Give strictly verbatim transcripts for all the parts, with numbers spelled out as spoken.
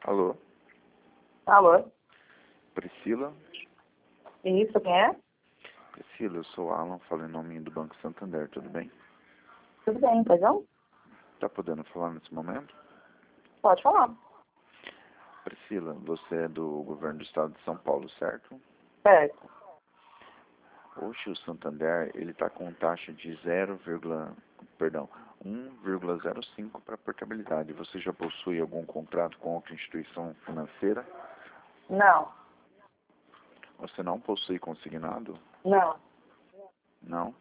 Alô, Alô? Priscila? Isso, quem é? Priscila, eu sou Alan, falo em nome do Banco Santander, tudo bem? Tudo bem, pois não? Tá podendo falar nesse momento? Pode falar. Priscila, você é do governo do estado de São Paulo, certo? Certo. Hoje o Santander, ele está com taxa de zero, perdão, um vírgula zero cinco para portabilidade. Você já possui algum contrato com outra instituição financeira? Não. Você não possui consignado? Não. Não?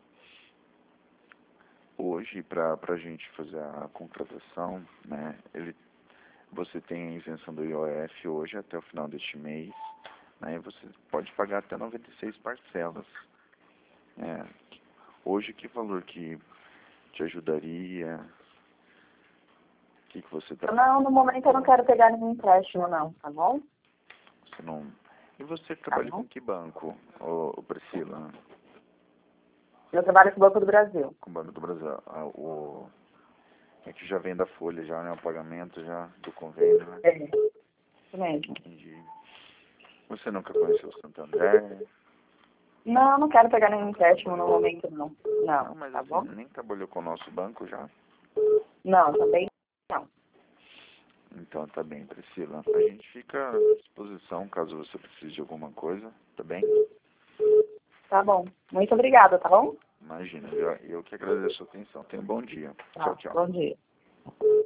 Hoje, para a gente fazer a contratação, né, ele, você tem a isenção do I O F hoje até o final deste mês, né, e você pode pagar até noventa e seis parcelas. É, hoje, que valor que te ajudaria? O que, que você está... Não, no momento eu não quero pegar nenhum empréstimo, não, tá bom? Você não... E você Tá trabalha bom. com que banco, ô, ô Priscila? Eu trabalho com o Banco do Brasil. Com o Banco do Brasil. Ah, o... É que já vem da folha, já, né? O pagamento já do convênio, né? É, isso mesmo. Entendi. Você nunca conheceu o Santander? Não, eu não quero pegar nenhum empréstimo no momento, não. Não, Não, mas tá assim, bom? nem trabalhou com o nosso banco já? Não, também não. Então tá bem, Priscila. A gente fica à disposição caso você precise de alguma coisa, tá bem? Tá bom. Muito obrigada, tá bom? Imagina, eu, eu que agradeço a sua atenção. Tenha um bom dia. Tchau, Tá, tchau. bom dia.